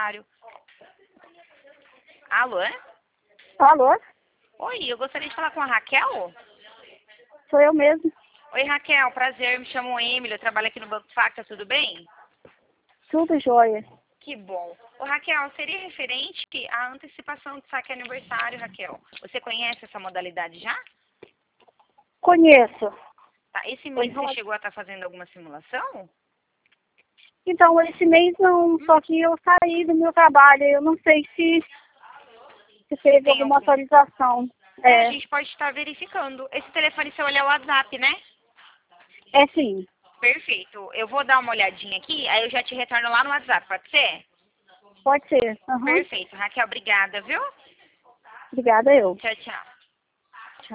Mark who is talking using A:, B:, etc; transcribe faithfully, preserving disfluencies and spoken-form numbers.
A: aniversário. Alô?
B: Alô?
A: Oi, eu gostaria de falar com a Raquel.
B: Sou eu mesmo.
A: Oi, Raquel, prazer, me chamo Emily, eu trabalho aqui no Banco Facta, tudo bem?
B: Tudo jóia.
A: Que bom. Ô, Raquel, seria referente à antecipação de saque aniversário, Raquel. Você conhece essa modalidade já?
B: Conheço.
A: Tá, esse mês
B: Então,
A: você chegou a estar fazendo alguma simulação?
B: então, esse mês não, só que eu saí do meu trabalho. Eu não sei se, se teve
A: Tem
B: alguma
A: algum?
B: atualização.
A: É, a
B: É,
A: gente pode estar verificando. Esse telefone seu ele é o WhatsApp, né?
B: é sim.
A: Perfeito. Eu vou dar uma olhadinha aqui, aí eu já te retorno lá no WhatsApp, pode ser?
B: Pode ser. Aham.
A: Perfeito. Raquel, obrigada, viu?
B: Obrigada, eu.
A: Tchau, tchau.